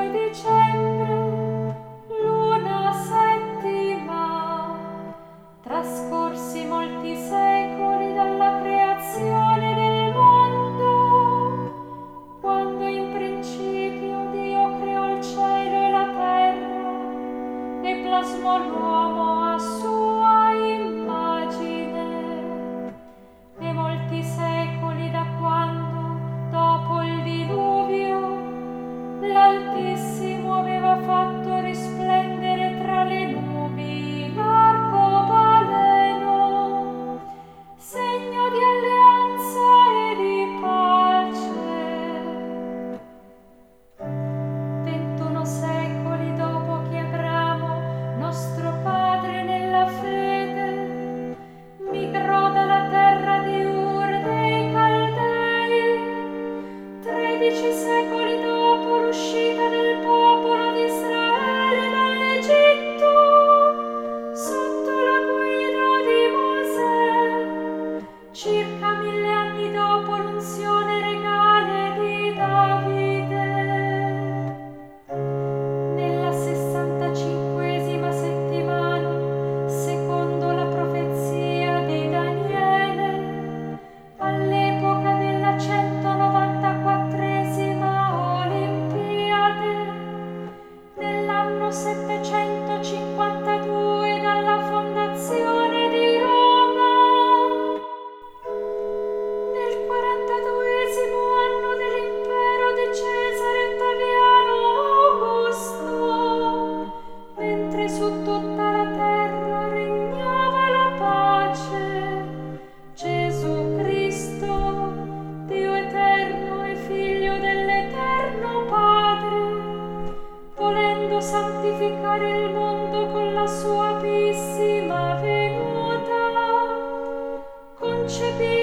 5 dicembre, luna settima, trascorsi molti secoli dalla creazione del mondo, quando in principio Dio creò il cielo e la terra e plasmò l'uomo a sua immagine, e molti secoli da quando, dopo il diluvio, l'Altissimo aveva fatto risplendere tra le nubi l'arcobaleno, segno di alleanza e di pace. 21 secoli dopo che Abramo, nostro padre nella fede, migrò dalla terra di Ur dei Caldei, 13 secoli dopo l'uscita del popolo di Israele dall'Egitto, sotto la guida di Mosè, circa 1000 anni dopo l'unzione regale di Davide. Nella 65esima settimana, secondo la profezia di Daniele, all'epoca della 194esima Olimpiade, nell'anno 752 dalla fondazione di Roma, nel 42esimo anno dell'impero di Cesare Ottaviano Augusto, mentre su tutta la terra regnava la pace, Gesù Cristo, Dio eterno e Figlio dell'Eterno Padre, volendo santificare il mondo con la sua pissima venuta, concepì